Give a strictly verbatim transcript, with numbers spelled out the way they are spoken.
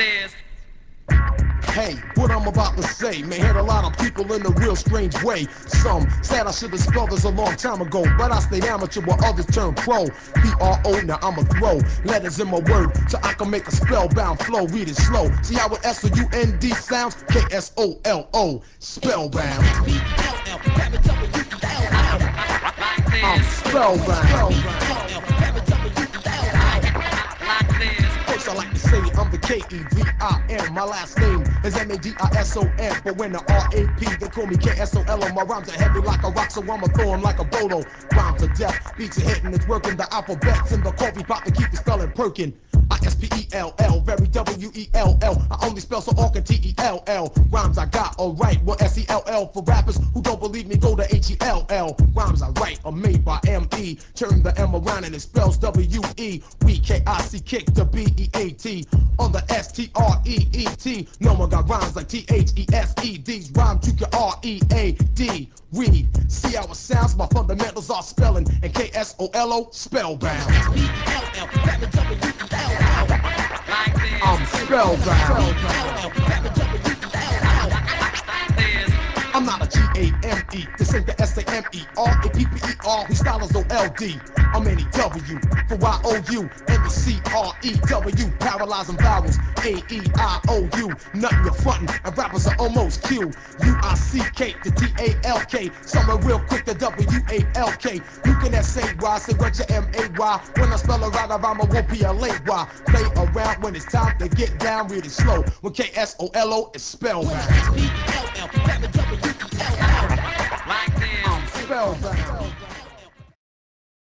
this. Hey, what I'm about to say may hit a lot of people in a real strange way. Some said I should have spelled this a long time ago, but I stayed amateur while others turned pro. P R O, now I'ma throw letters in my word so I can make a spellbound flow. Read it slow. See how it S O U N D sounds? K S O L O, spellbound. I'm spellbound. First I like to say I'm the K E V I N. My last name is M A D I S O N. But when the R A P, they call me K S O L O. My rhymes are heavy like a rock, so I'ma throw 'em like a bolo. Rhymes are death, beats are hitting, it's working. The alphabets in the coffee pot to keep the spelling perking. I S P E L L, very W E L L. I only spell so all can T E L L. Rhymes I got, alright, well S E L L. For rappers who don't believe me, go to H E L L. Rhymes I write are made by M E. Turn the M around and it spells W E. We K I C, kick the B E A T. On the S T R E E T. No one got rhymes like T H E S E. These rhymes you can R E A D. Read, see how it sounds? My fundamentals are spelling. And K S O L O, spellbound. I'm spellbound. I'm not a G A M E, this ain't the S A M E R A P P E R, whose style is O L D. I'm N E W for Y O U and the C R E W, paralyzing vowels, A E I O U, nothing you're frontin', and rappers are almost Q. U I C K to T A L K, somewhere real quick to W A L K. You can S A Y, say what you M A Y, when I spell it right, I rhyme, I won't P L A Y. Play around when it's time to get down, read it slow, when K S O L O is spellbound.